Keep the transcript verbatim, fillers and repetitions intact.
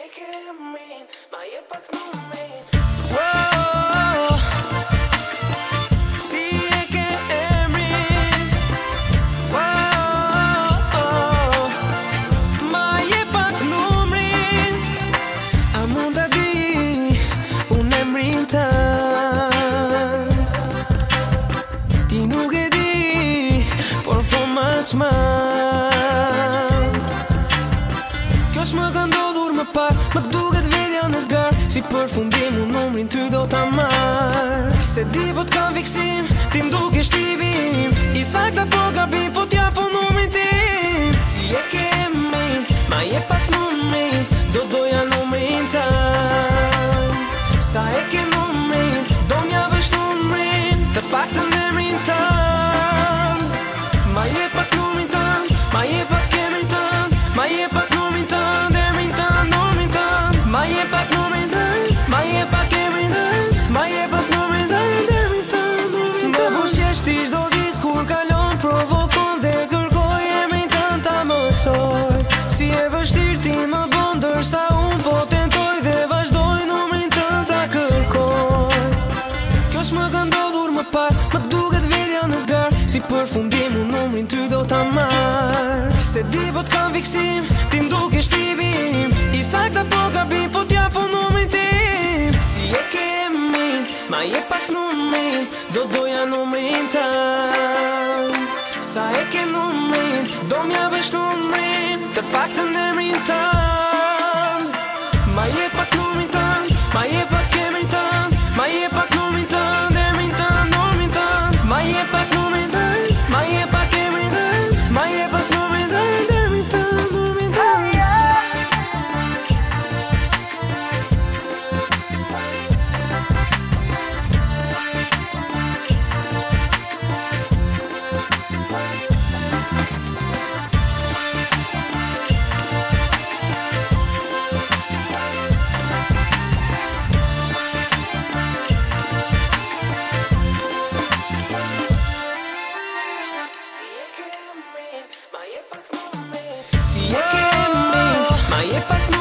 e ke emrin, ma je pak numrin. Wow, si e ke emrin, wow, ma je pak numrin. A mund ta di unë emrin tënd, ti nuk e di, por po ma çmend. Kjo s'më ka ndodhur më parë, më duket vetja në garë, si përfundim unë numrin ty do ta marr. Se di po t'kam fiksim, ti m'dukesh tipim i sakta fo gabim, po t'ja po numrin tim. Si e ke emrin, ma je pak numrin, do doja numrin tënd. Sa e ke numrin, do m'ja vesh numrin, të paktën emrin tënd. Ma je pak numrin tënd, ma je pak emrin tënd, ma je pak numrin tënd, emrin tënd, numrin tënd. Ma je pak numrin tënd, ma je pak emrin tënd, ma je pak numrin tënd, emrin tënd, numrin tënd. Më busjesh ti çdo ditë kur kalon, provokon dhe kërkoj emrin tënd ta mësoj. Si e vështirë ti më bën, ndërsa unë po tentoj dhe vazhdoj numrin tënd ta kërkoj. Kjo s'më ka ndodhur më parë, më duket vetja në garë, si përfundim unë numrin ty do ta marr. Se di po t'kam fiksim, ti m'dukesh tipim i sakta fo gabim, po t'ja po numrin tim. Si e ke emrin, ma je pak numrin, do doja numrin tënd. Sa e ke numrin, do m'ja vesh numrin, të paktën emrin tënd. Ma je pak numrin tënd, ma je pak emrin tënd, ma je pak numrin tënd, emrin tënd, numrin tënd. Ma je pak numrin tënd, ma je pak emrin tënd, ma je pak numrin tënd, emrin tënd, numrin tënd. Si e ke emrin, ma je pak numrin. Si e ke emrin, ma je pak